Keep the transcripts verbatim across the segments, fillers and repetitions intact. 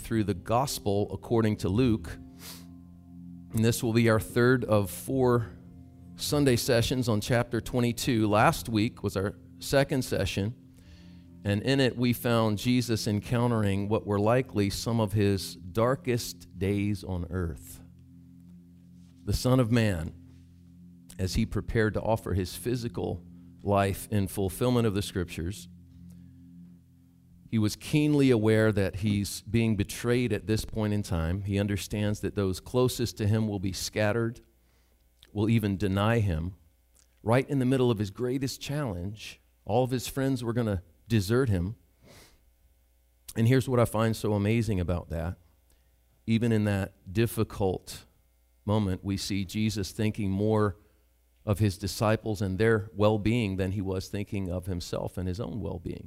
through the Gospel according to Luke. And this will be our third of four Sunday sessions on chapter twenty-two. Last week was our second session, and in it we found Jesus encountering what were likely some of his darkest days on earth. The Son of Man, as he prepared to offer his physical life in fulfillment of the Scriptures, he was keenly aware that he's being betrayed at this point in time. He understands that those closest to him will be scattered, will even deny him. Right in the middle of his greatest challenge, all of his friends were going to desert him. And here's what I find so amazing about that. Even in that difficult moment, we see Jesus thinking more of his disciples and their well-being than he was thinking of himself and his own well-being.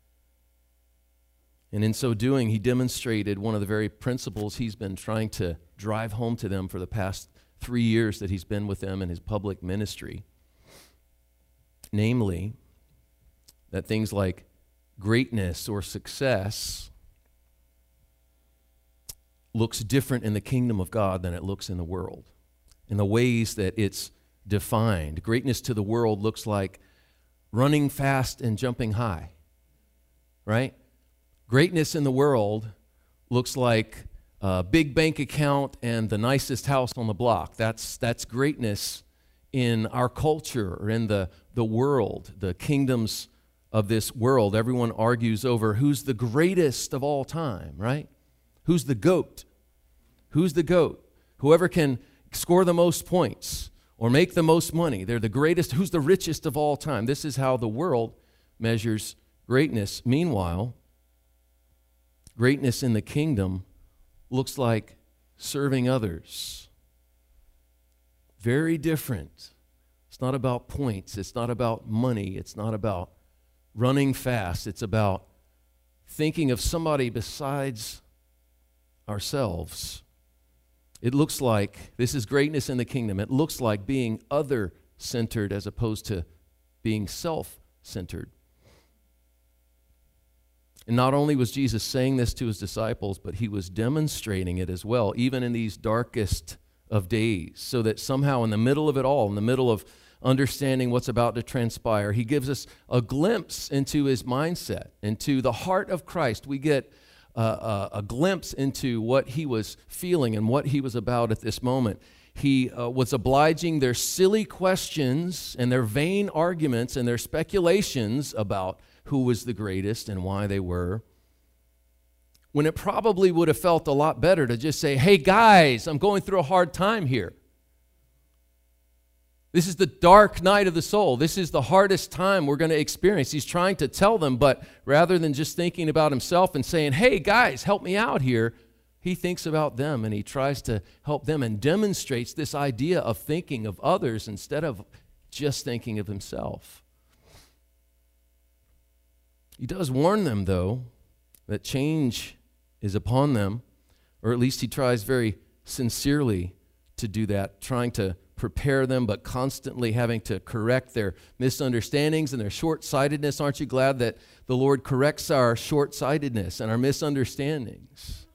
And in so doing, he demonstrated one of the very principles he's been trying to drive home to them for the past three years that he's been with them in his public ministry. Namely, that things like greatness or success looks different in the kingdom of God than it looks in the world. In the ways that it's defined. Greatness to the world looks like running fast and jumping high, right? Greatness in the world looks like a big bank account and the nicest house on the block. That's that's greatness in our culture or in the, the world, the kingdoms of this world. Everyone argues over who's the greatest of all time, right? Who's the GOAT? Who's the GOAT? Whoever can score the most points or make the most money. They're the greatest. Who's the richest of all time? This is how the world measures greatness. Meanwhile, greatness in the kingdom looks like serving others. Very different. It's not about points. It's not about money. It's not about running fast. It's about thinking of somebody besides ourselves. It looks like, this is greatness in the kingdom, it looks like being other-centered as opposed to being self-centered. And not only was Jesus saying this to his disciples, but he was demonstrating it as well, even in these darkest of days, so that somehow in the middle of it all, in the middle of understanding what's about to transpire, he gives us a glimpse into his mindset, into the heart of Christ. We get uh, a, a glimpse into what he was feeling and what he was about at this moment. He uh, was obliging their silly questions and their vain arguments and their speculations about who was the greatest and why they were, when it probably would have felt a lot better to just say, hey guys, I'm going through a hard time here. This is the dark night of the soul. This is the hardest time we're going to experience. He's trying to tell them, but rather than just thinking about himself and saying, hey guys, help me out here, he thinks about them and he tries to help them and demonstrates this idea of thinking of others instead of just thinking of himself. He does warn them, though, that change is upon them, or at least he tries very sincerely to do that, trying to prepare them, but constantly having to correct their misunderstandings and their short-sightedness. Aren't you glad that the Lord corrects our short-sightedness and our misunderstandings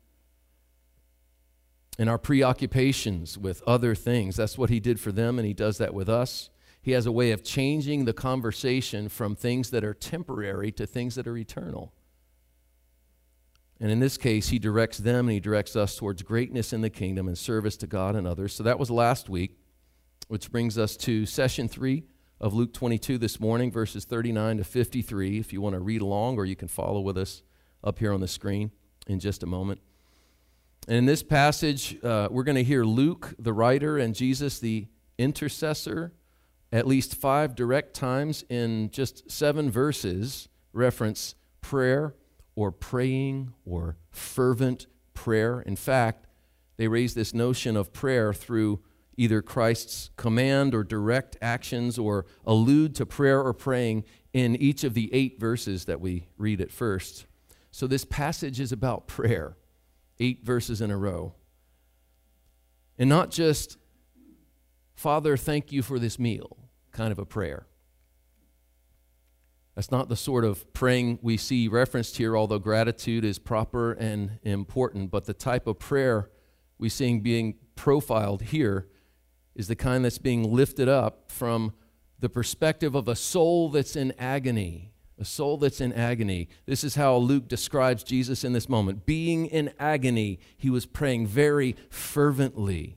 and our preoccupations with other things? That's what he did for them, and he does that with us. He has a way of changing the conversation from things that are temporary to things that are eternal. And in this case, he directs them and he directs us towards greatness in the kingdom and service to God and others. So that was last week, which brings us to session three of Luke twenty-two this morning, verses thirty-nine to fifty-three, if you want to read along, or you can follow with us up here on the screen in just a moment. And in this passage, uh, we're going to hear Luke, the writer, and Jesus, the intercessor, at least five direct times in just seven verses reference prayer or praying or fervent prayer. In fact, they raise this notion of prayer through either Christ's command or direct actions, or allude to prayer or praying in each of the eight verses that we read at first. So this passage is about prayer, eight verses in a row. And not just, Father, thank you for this meal, kind of a prayer. That's not the sort of praying we see referenced here, although gratitude is proper and important. But the type of prayer we see being profiled here is the kind that's being lifted up from the perspective of a soul that's in agony. A soul that's in agony. This is how Luke describes Jesus in this moment. Being in agony, he was praying very fervently.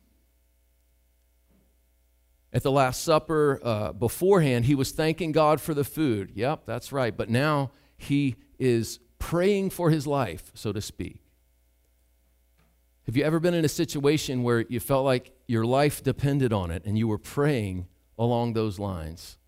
At the Last Supper uh, beforehand, he was thanking God for the food. Yep, that's right. But now he is praying for his life, so to speak. Have you ever been in a situation where you felt like your life depended on it and you were praying along those lines?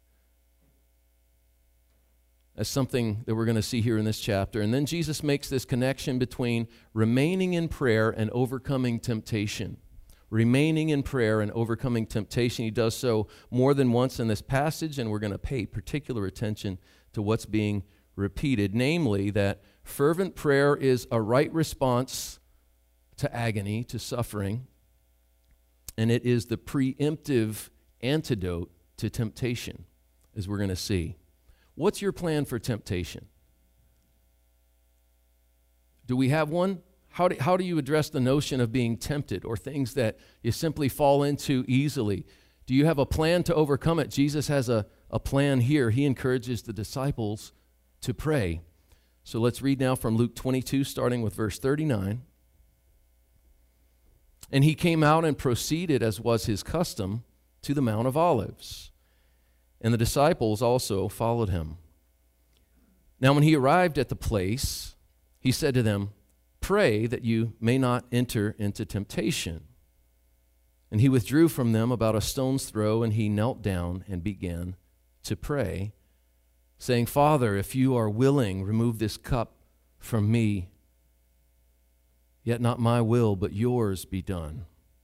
That's something that we're going to see here in this chapter. And then Jesus makes this connection between remaining in prayer and overcoming temptation. Remaining in prayer and overcoming temptation. He does so more than once in this passage, and we're going to pay particular attention to what's being repeated, namely that fervent prayer is a right response to agony, to suffering, and it is the preemptive antidote to temptation, as we're going to see. What's your plan for temptation? Do we have one? How do, how do you address the notion of being tempted or things that you simply fall into easily? Do you have a plan to overcome it? Jesus has a, a plan here. He encourages the disciples to pray. So let's read now from Luke twenty-two, starting with verse thirty-nine. And he came out and proceeded, as was his custom, to the Mount of Olives. And the disciples also followed him. Now when he arrived at the place, he said to them, "Pray that you may not enter into temptation." And he withdrew from them about a stone's throw, and he knelt down and began to pray, saying, "Father, if you are willing, remove this cup from me. Yet not my will, but yours be done."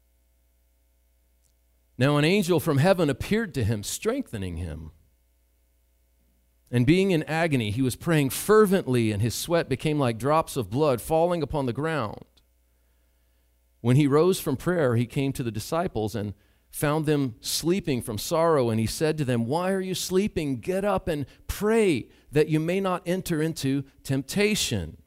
Now an angel from heaven appeared to him, strengthening him. And being in agony, he was praying fervently, and his sweat became like drops of blood falling upon the ground. When he rose from prayer, he came to the disciples and found them sleeping from sorrow, and he said to them, "Why are you sleeping? Get up and pray that you may not enter into temptation."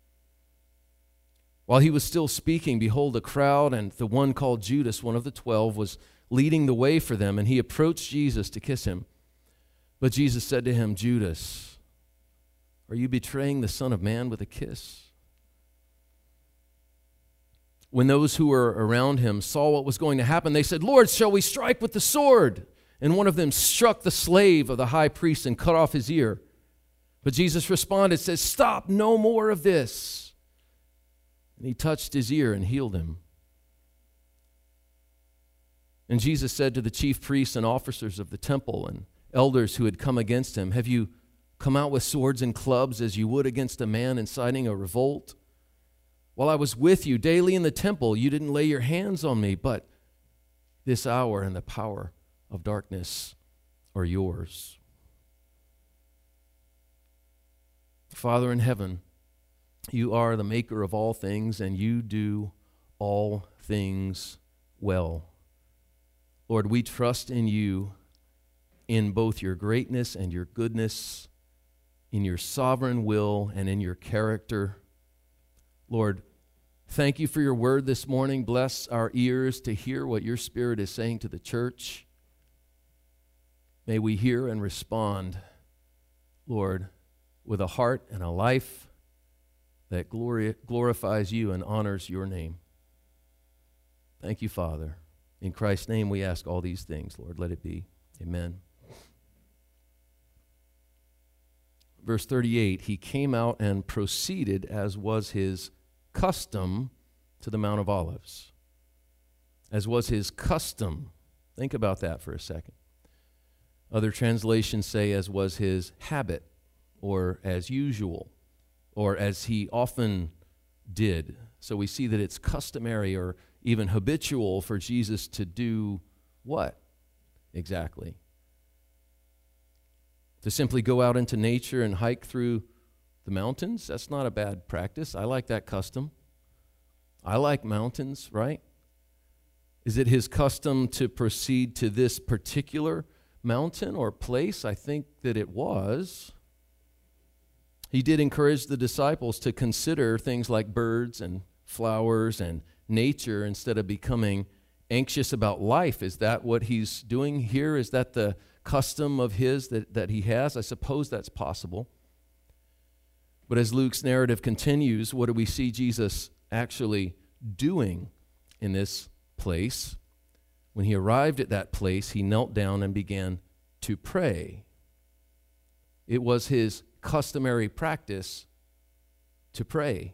While he was still speaking, behold, a crowd, and the one called Judas, one of the twelve, was leading the way for them, and he approached Jesus to kiss him. But Jesus said to him, "Judas, are you betraying the Son of Man with a kiss?" When those who were around him saw what was going to happen, they said, "Lord, shall we strike with the sword?" And one of them struck the slave of the high priest and cut off his ear. But Jesus responded, says, "Stop, no more of this." And he touched his ear and healed him. And Jesus said to the chief priests and officers of the temple and elders who had come against him, "Have you come out with swords and clubs as you would against a man inciting a revolt? While I was with you daily in the temple, you didn't lay your hands on me, but this hour and the power of darkness are yours." Father in heaven, you are the maker of all things, and you do all things well. Lord, we trust in you in both your greatness and your goodness, in your sovereign will and in your character. Lord, thank you for your word this morning. Bless our ears to hear what your Spirit is saying to the church. May we hear and respond, Lord, with a heart and a life that glory, glorifies you and honors your name. Thank you, Father. In Christ's name we ask all these things, Lord. Let it be. Amen. Verse thirty-eight, he came out and proceeded, as was his custom, to the Mount of Olives. As was his custom. Think about that for a second. Other translations say, as was his habit, or as usual, or as he often did. So we see that it's customary or even habitual for Jesus to do what exactly? To simply go out into nature and hike through the mountains? That's not a bad practice. I like that custom. I like mountains, right? Is it his custom to proceed to this particular mountain or place? I think that it was. He did encourage the disciples to consider things like birds and flowers and nature instead of becoming anxious about life. Is that what he's doing here? Is that the custom of his that, that he has? I suppose that's possible. But as Luke's narrative continues, what do we see Jesus actually doing in this place? When he arrived at that place, he knelt down and began to pray. It was his customary practice to pray.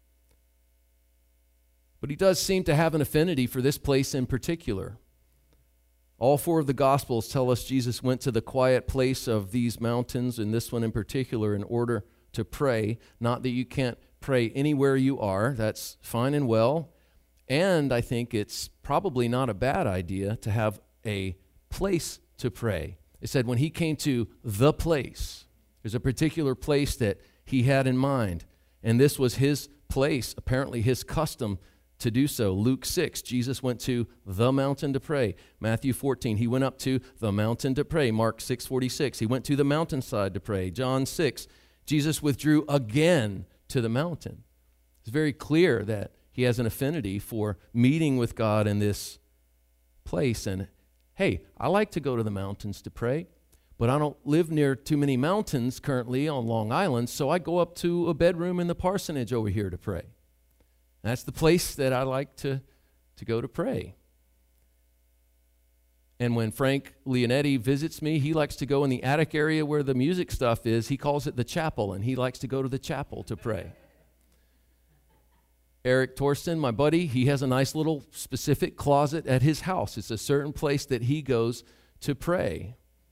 But he does seem to have an affinity for this place in particular. All four of the Gospels tell us Jesus went to the quiet place of these mountains, and this one in particular, in order to pray. Not that you can't pray anywhere you are. That's fine and well. And I think it's probably not a bad idea to have a place to pray. It said when he came to the place, there's a particular place that he had in mind. And this was his place, apparently his custom to do so. Luke six, Jesus went to the mountain to pray. Matthew fourteen, he went up to the mountain to pray. Mark six forty-six, he went to the mountainside to pray. John six, Jesus withdrew again to the mountain. It's very clear that he has an affinity for meeting with God in this place. And hey, I like to go to the mountains to pray, but I don't live near too many mountains currently on Long Island, so I go up to a bedroom in the parsonage over here to pray. That's the place that I like to, to go to pray. And when Frank Leonetti visits me, he likes to go in the attic area where the music stuff is. He calls it the chapel, and he likes to go to the chapel to pray. Eric Torsten, my buddy, he has a nice little specific closet at his house. It's a certain place that he goes to pray.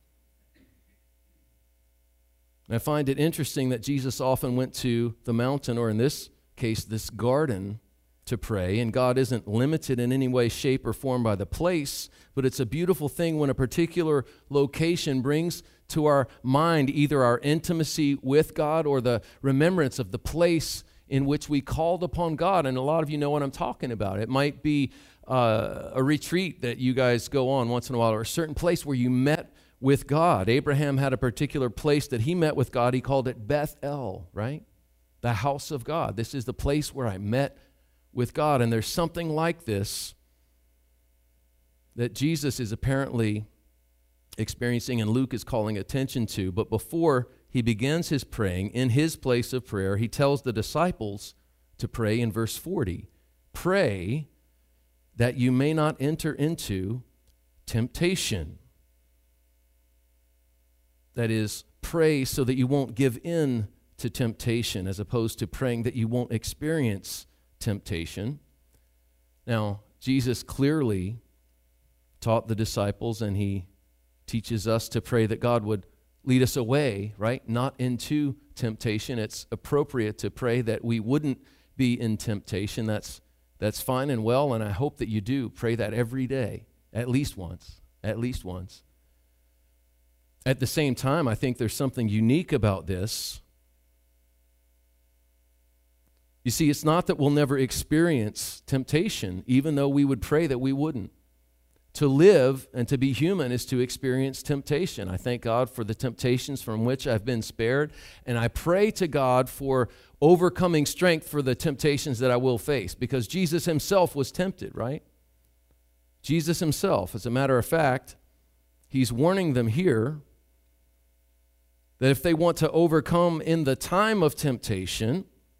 And I find it interesting that Jesus often went to the mountain, or in this case, this garden, to pray. And God isn't limited in any way, shape, or form by the place, but it's a beautiful thing when a particular location brings to our mind either our intimacy with God or the remembrance of the place in which we called upon God. And a lot of you know what I'm talking about. It might be uh, a retreat that you guys go on once in a while, or a certain place where you met with God. Abraham had a particular place that he met with God. He called it Bethel, right? The house of God. This is the place where I met with God. And there's something like this that Jesus is apparently experiencing and Luke is calling attention to. But before he begins his praying in his place of prayer, he tells the disciples to pray in verse forty. Pray that you may not enter into temptation. That is, pray so that you won't give in to temptation, as opposed to praying that you won't experience temptation. Now, Jesus clearly taught the disciples, and he teaches us to pray that God would lead us away, right? Not into temptation. It's appropriate to pray that we wouldn't be in temptation. That's that's fine and well, and I hope that you do pray that every day, at least once, at least once. At the same time, I think there's something unique about this. You see, it's not that we'll never experience temptation, even though we would pray that we wouldn't. To live and to be human is to experience temptation. I thank God for the temptations from which I've been spared, and I pray to God for overcoming strength for the temptations that I will face, because Jesus himself was tempted, right? Jesus himself, as a matter of fact, he's warning them here that if they want to overcome in the time of temptation,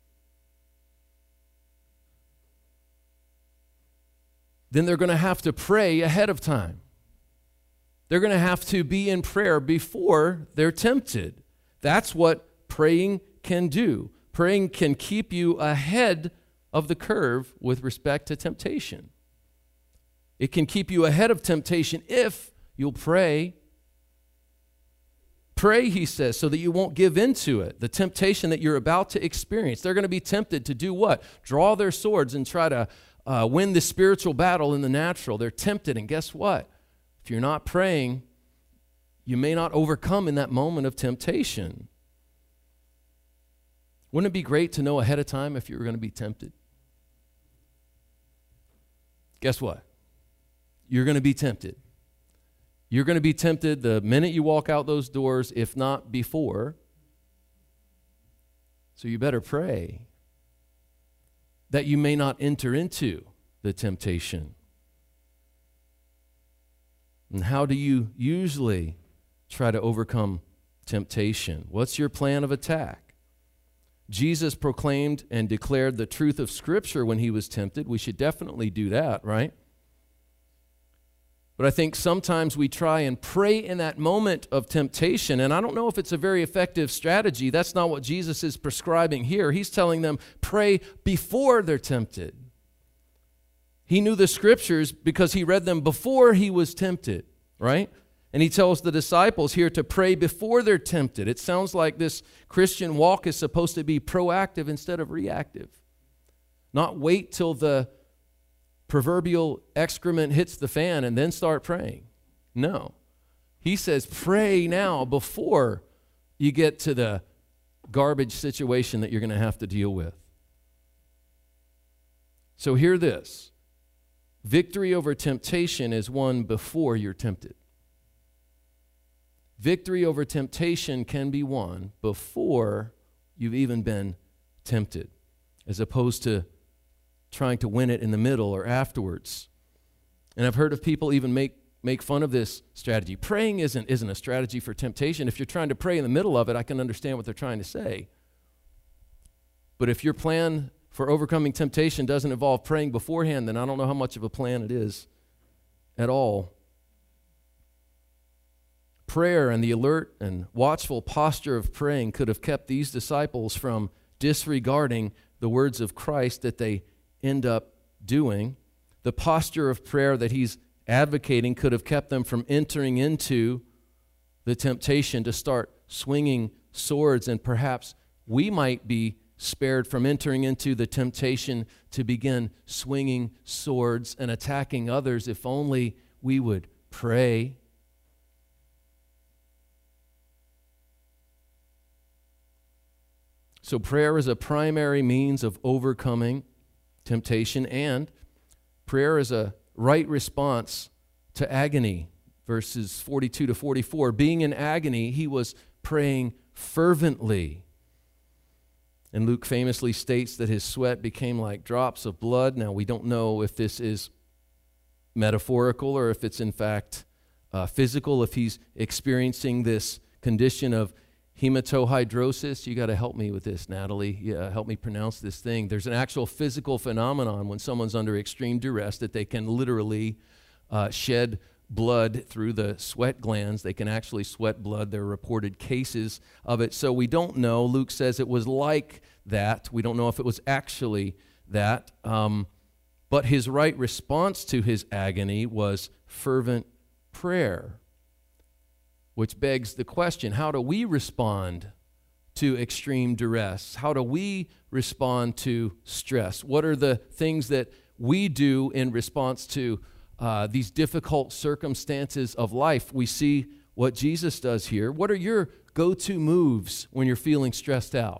then they're going to have to pray ahead of time. They're going to have to be in prayer before they're tempted. That's what praying can do. Praying can keep you ahead of the curve with respect to temptation. It can keep you ahead of temptation if you'll pray. Pray, he says, so that you won't give into it, the temptation that you're about to experience. They're going to be tempted to do what? Draw their swords and try to Uh, win the spiritual battle in the natural. They're tempted, and guess what? If you're not praying, you may not overcome in that moment of temptation. Wouldn't it be great to know ahead of time if you were going to be tempted? Guess what? You're going to be tempted. You're going to be tempted the minute you walk out those doors, if not before. So you better pray that you may not enter into the temptation. And how do you usually try to overcome temptation? What's your plan of attack? Jesus proclaimed and declared the truth of Scripture when he was tempted. We should definitely do that, right? But I think sometimes we try and pray in that moment of temptation, and I don't know if it's a very effective strategy. That's not what Jesus is prescribing here. He's telling them, pray before they're tempted. He knew the Scriptures because he read them before he was tempted, right? And he tells the disciples here to pray before they're tempted. It sounds like this Christian walk is supposed to be proactive instead of reactive. Not wait till the proverbial excrement hits the fan and then start praying. No. He says pray now before you get to the garbage situation that you're going to have to deal with. So hear this. Victory over temptation is won before you're tempted. Victory over temptation can be won before you've even been tempted, as opposed to trying to win it in the middle or afterwards. And I've heard of people even make, make fun of this strategy. Praying isn't, isn't a strategy for temptation. If you're trying to pray in the middle of it, I can understand what they're trying to say. But if your plan for overcoming temptation doesn't involve praying beforehand, then I don't know how much of a plan it is at all. Prayer and the alert and watchful posture of praying could have kept these disciples from disregarding the words of Christ that they end up doing. The posture of prayer that he's advocating could have kept them from entering into the temptation to start swinging swords, and perhaps we might be spared from entering into the temptation to begin swinging swords and attacking others if only we would pray. So prayer is a primary means of overcoming temptation, and prayer is a right response to agony. Verses forty-two to forty-four, being in agony, he was praying fervently. And Luke famously states that his sweat became like drops of blood. Now, we don't know if this is metaphorical or if it's in fact uh, physical, if he's experiencing this condition of hematohydrosis. You got to help me with this, Natalie. Yeah, help me pronounce this thing. There's an actual physical phenomenon when someone's under extreme duress that they can literally uh, shed blood through the sweat glands. They can actually sweat blood. There are reported cases of it. So we don't know. Luke says it was like that. We don't know if it was actually that. Um, but his right response to his agony was fervent prayer. Which begs the question, how do we respond to extreme duress? How do we respond to stress? What are the things that we do in response to uh, these difficult circumstances of life? We see what Jesus does here. What are your go-to moves when you're feeling stressed out?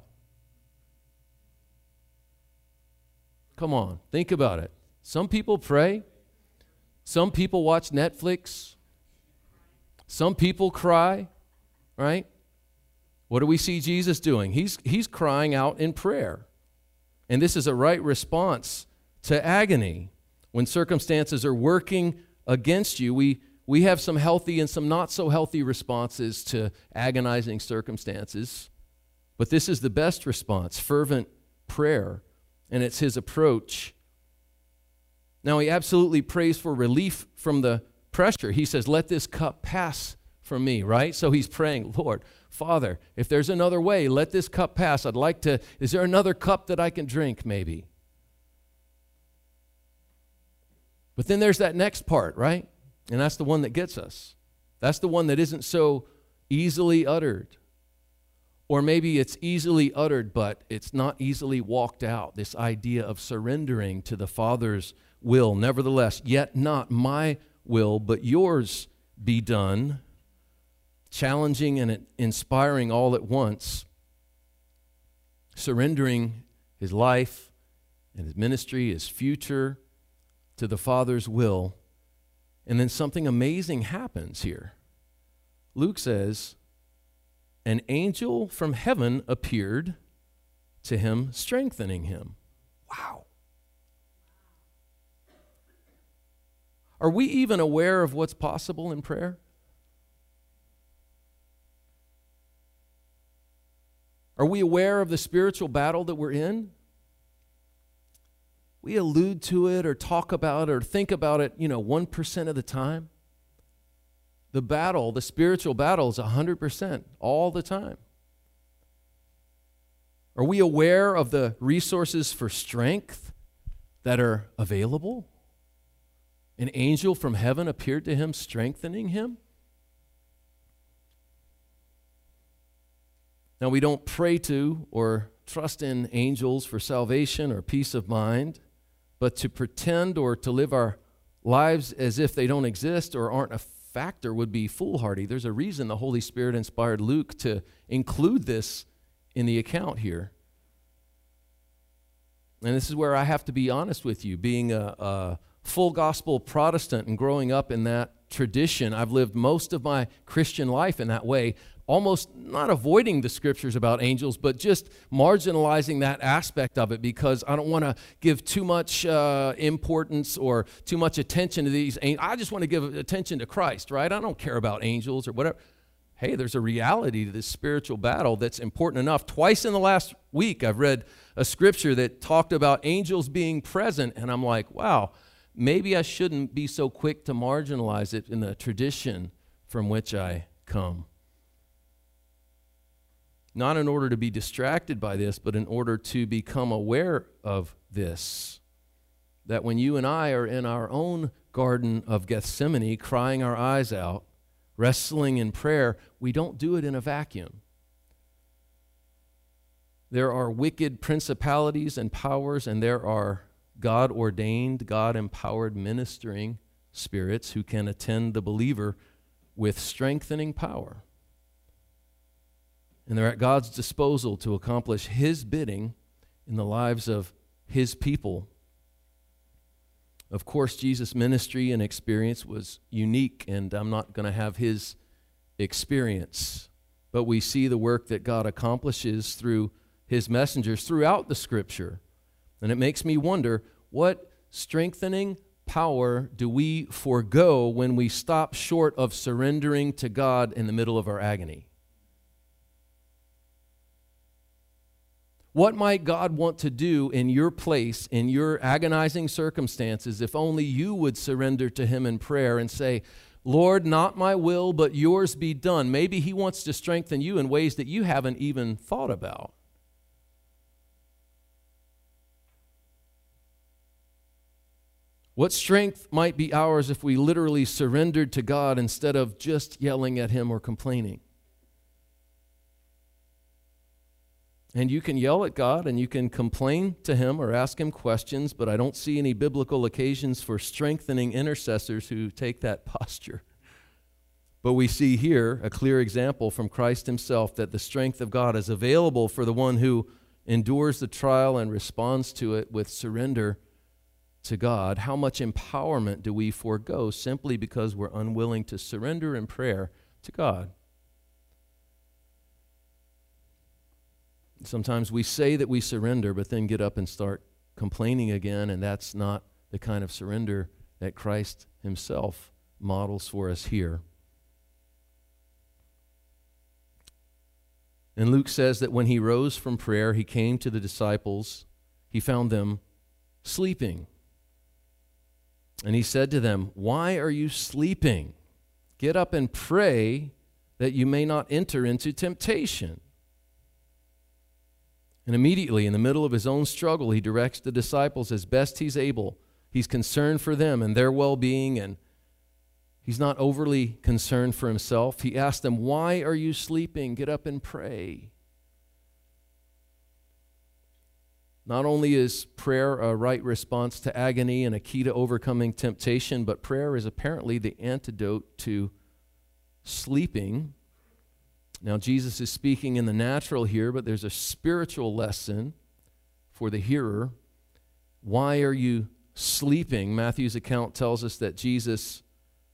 Come on, think about it. Some people pray. Some people watch Netflix. Some people cry, right? What do we see Jesus doing? He's, he's crying out in prayer. And this is a right response to agony. When circumstances are working against you, we, we have some healthy and some not so healthy responses to agonizing circumstances. But this is the best response, fervent prayer. And it's his approach. Now, he absolutely prays for relief from the pressure. He says, let this cup pass from me, right? So he's praying, Lord, Father, if there's another way, let this cup pass. I'd like to, is there another cup that I can drink maybe? But then there's that next part, right? And that's the one that gets us. That's the one that isn't so easily uttered. Or maybe it's easily uttered, but it's not easily walked out. This idea of surrendering to the Father's will. Nevertheless, yet not my will, but yours be done. Challenging and inspiring all at once. Surrendering his life and his ministry, his future to the Father's will. And then something amazing happens here. Luke says, an angel from heaven appeared to him, strengthening him. Wow. Are we even aware of what's possible in prayer? Are we aware of the spiritual battle that we're in? We allude to it or talk about it or think about it, you know, one percent of the time. The battle, the spiritual battle is one hundred percent all the time. Are we aware of the resources for strength that are available? An angel from heaven appeared to him, strengthening him. Now, we don't pray to or trust in angels for salvation or peace of mind, but to pretend or to live our lives as if they don't exist or aren't a factor would be foolhardy. There's a reason the Holy Spirit inspired Luke to include this in the account here. And this is where I have to be honest with you. Being a, a full gospel Protestant and growing up in that tradition, I've lived most of my Christian life in that way, almost not avoiding the scriptures about angels, but just marginalizing that aspect of it because I don't want to give too much uh, importance or too much attention to these angels. I just want to give attention to Christ, right? I don't care about angels or whatever. Hey, there's a reality to this spiritual battle that's important enough. Twice in the last week, I've read a scripture that talked about angels being present, and I'm like, wow, maybe I shouldn't be so quick to marginalize it in the tradition from which I come. Not in order to be distracted by this, but in order to become aware of this. That when you and I are in our own Garden of Gethsemane, crying our eyes out, wrestling in prayer, we don't do it in a vacuum. There are wicked principalities and powers, and there are God-ordained, God-empowered ministering spirits who can attend the believer with strengthening power. And they're at God's disposal to accomplish His bidding in the lives of His people. Of course, Jesus' ministry and experience was unique, and I'm not going to have His experience. But we see the work that God accomplishes through His messengers throughout the Scripture. And it makes me wonder, what strengthening power do we forego when we stop short of surrendering to God in the middle of our agony? What might God want to do in your place, in your agonizing circumstances, if only you would surrender to Him in prayer and say, Lord, not my will, but yours be done. Maybe He wants to strengthen you in ways that you haven't even thought about. What strength might be ours if we literally surrendered to God instead of just yelling at Him or complaining? And you can yell at God and you can complain to Him or ask Him questions, but I don't see any biblical occasions for strengthening intercessors who take that posture. But we see here a clear example from Christ Himself that the strength of God is available for the one who endures the trial and responds to it with surrender to God. How much empowerment do we forego simply because we're unwilling to surrender in prayer to God? Sometimes we say that we surrender, but then get up and start complaining again, and that's not the kind of surrender that Christ Himself models for us here. And Luke says that when He rose from prayer, He came to the disciples. He found them sleeping. And He said to them, "Why are you sleeping? Get up and pray that you may not enter into temptation." And immediately, in the middle of His own struggle, He directs the disciples as best He's able. He's concerned for them and their well-being, and He's not overly concerned for Himself. He asks them, "Why are you sleeping? Get up and pray." Not only is prayer a right response to agony and a key to overcoming temptation, but prayer is apparently the antidote to sleeping. Now, Jesus is speaking in the natural here, but there's a spiritual lesson for the hearer. Why are you sleeping? Matthew's account tells us that Jesus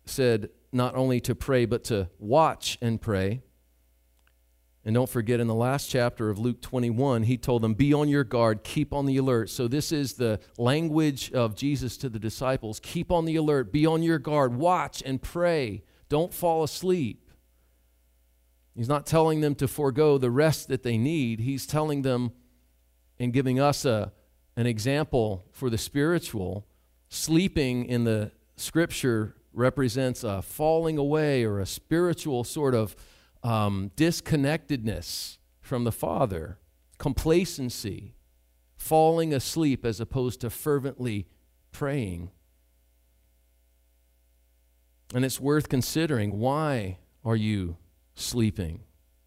said not only to pray, but to watch and pray. And don't forget, in the last chapter of Luke twenty-one, he told them, be on your guard, keep on the alert. So this is the language of Jesus to the disciples. Keep on the alert, be on your guard, watch and pray. Don't fall asleep. He's not telling them to forego the rest that they need. He's telling them and giving us a, an example for the spiritual. Sleeping in the Scripture represents a falling away or a spiritual sort of um, disconnectedness from the Father, complacency, falling asleep as opposed to fervently praying. And it's worth considering, why are you sleeping?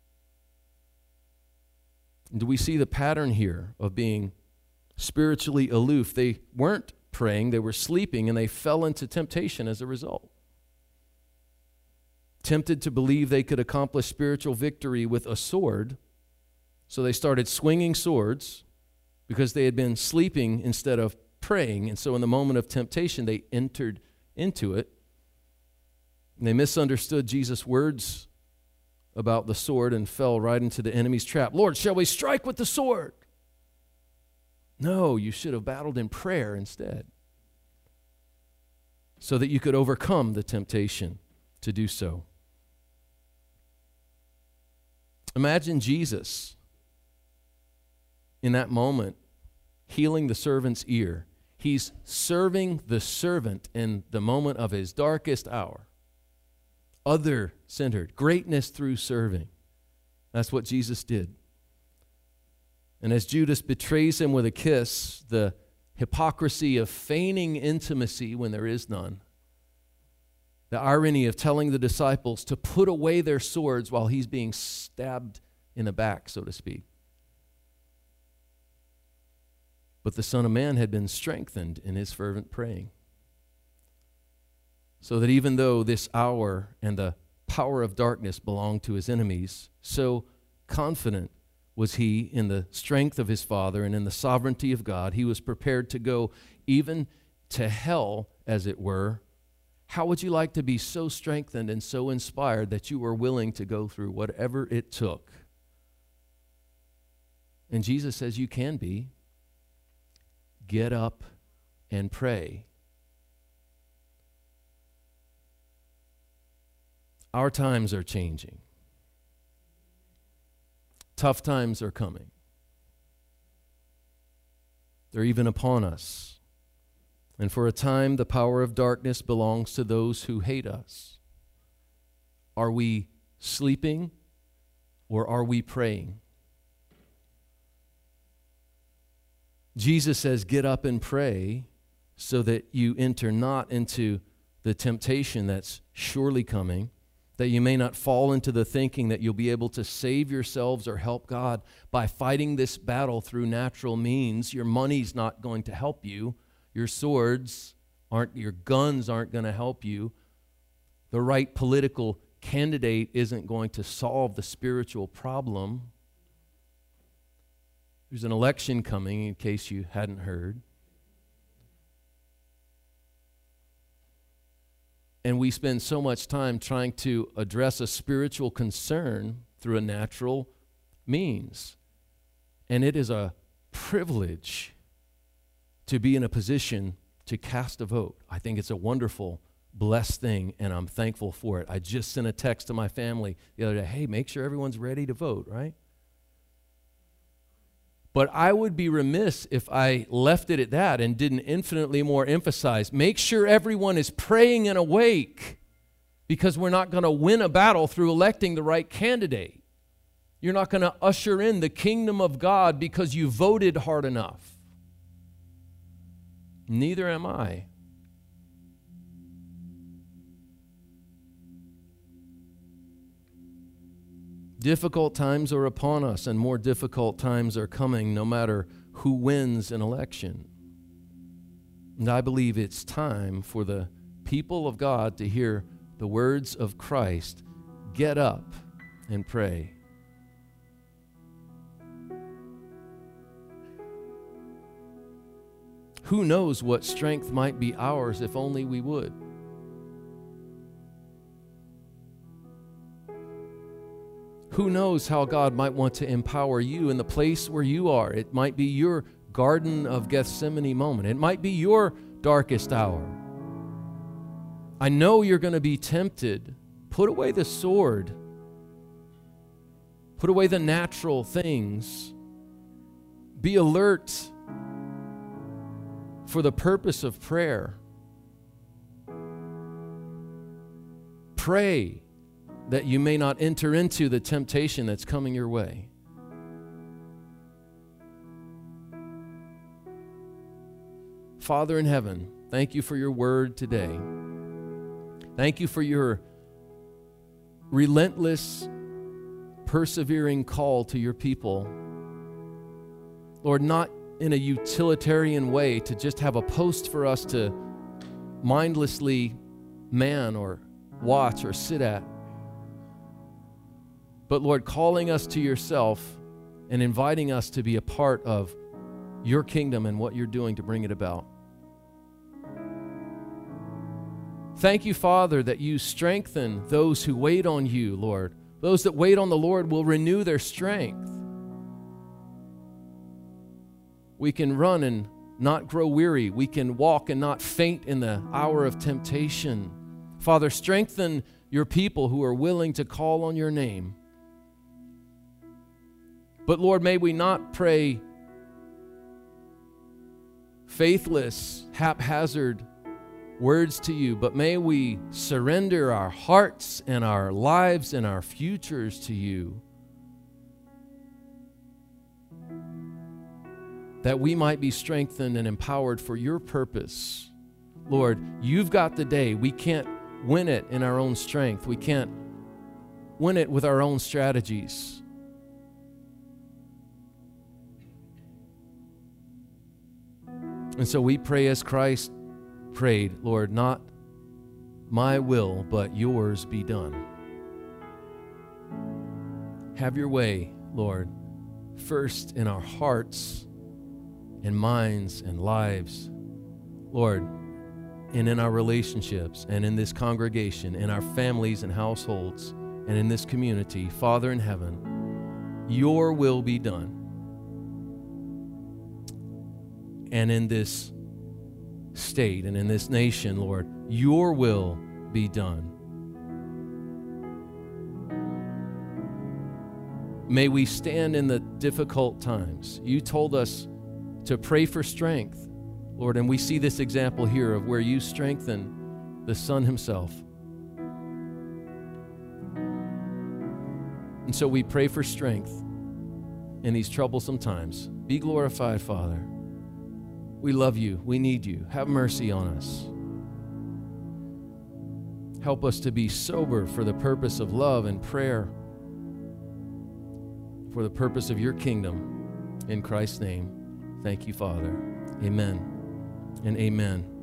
Do we see the pattern here of being spiritually aloof? They weren't praying, they were sleeping, and they fell into temptation as a result. Tempted to believe they could accomplish spiritual victory with a sword, so they started swinging swords because they had been sleeping instead of praying. And so in the moment of temptation, they entered into it. And they misunderstood Jesus' words about the sword and fell right into the enemy's trap. Lord, shall we strike with the sword? No, you should have battled in prayer instead, so that you could overcome the temptation to do so. Imagine Jesus in that moment healing the servant's ear. He's serving the servant in the moment of his darkest hour. Other-centered, greatness through serving. That's what Jesus did. And as Judas betrays him with a kiss, the hypocrisy of feigning intimacy when there is none, the irony of telling the disciples to put away their swords while he's being stabbed in the back, so to speak. But the Son of Man had been strengthened in his fervent praying, so that even though this hour and the power of darkness belonged to his enemies, so confident was he in the strength of his Father and in the sovereignty of God, he was prepared to go even to hell, as it were. How would you like to be so strengthened and so inspired that you were willing to go through whatever it took? And Jesus says you can be. Get up and pray. Our times are changing. Tough times are coming. They're even upon us. And for a time, the power of darkness belongs to those who hate us. Are we sleeping or are we praying? Jesus says, get up and pray so that you enter not into the temptation that's surely coming, that you may not fall into the thinking that you'll be able to save yourselves or help God by fighting this battle through natural means. Your money's not going to help you. Your swords aren't, your guns aren't going to help you. The right political candidate isn't going to solve the spiritual problem. There's an election coming, in case you hadn't heard. And we spend so much time trying to address a spiritual concern through a natural means. And it is a privilege to be in a position to cast a vote. I think it's a wonderful, blessed thing, and I'm thankful for it. I just sent a text to my family the other day, hey, make sure everyone's ready to vote, right? But I would be remiss if I left it at that and didn't infinitely more emphasize, make sure everyone is praying and awake, because we're not going to win a battle through electing the right candidate. You're not going to usher in the kingdom of God because you voted hard enough. Neither am I. Difficult times are upon us, and more difficult times are coming, no matter who wins an election. And I believe it's time for the people of God to hear the words of Christ, get up and pray. Who knows what strength might be ours if only we would? Who knows how God might want to empower you in the place where you are? It might be your Garden of Gethsemane moment. It might be your darkest hour. I know you're going to be tempted. Put away the sword. Put away the natural things. Be alert for the purpose of prayer. Pray that you may not enter into the temptation that's coming your way. Father in heaven, thank you for your word today. Thank you for your relentless, persevering call to your people. Lord, not in a utilitarian way to just have a post for us to mindlessly man or watch or sit at, but Lord, calling us to yourself and inviting us to be a part of your kingdom and what you're doing to bring it about. Thank you, Father, that you strengthen those who wait on you, Lord. Those that wait on the Lord will renew their strength. We can run and not grow weary. We can walk and not faint in the hour of temptation. Father, strengthen your people who are willing to call on your name. But Lord, may we not pray faithless, haphazard words to you, but may we surrender our hearts and our lives and our futures to you, that we might be strengthened and empowered for your purpose. Lord, you've got the day. We can't win it in our own strength. We can't win it with our own strategies. And so we pray as Christ prayed, Lord, not my will, but yours be done. Have your way, Lord, first in our hearts and minds and lives, Lord, and in our relationships and in this congregation, in our families and households, and in this community. Father in heaven, your will be done. And in this state and in this nation, Lord, your will be done. May we stand in the difficult times. You told us to pray for strength, Lord, and we see this example here of where you strengthen the Son himself. And so we pray for strength in these troublesome times. Be glorified, Father. We love you. We need you. Have mercy on us. Help us to be sober for the purpose of love and prayer, for the purpose of your kingdom. In Christ's name, thank you, Father. Amen and amen.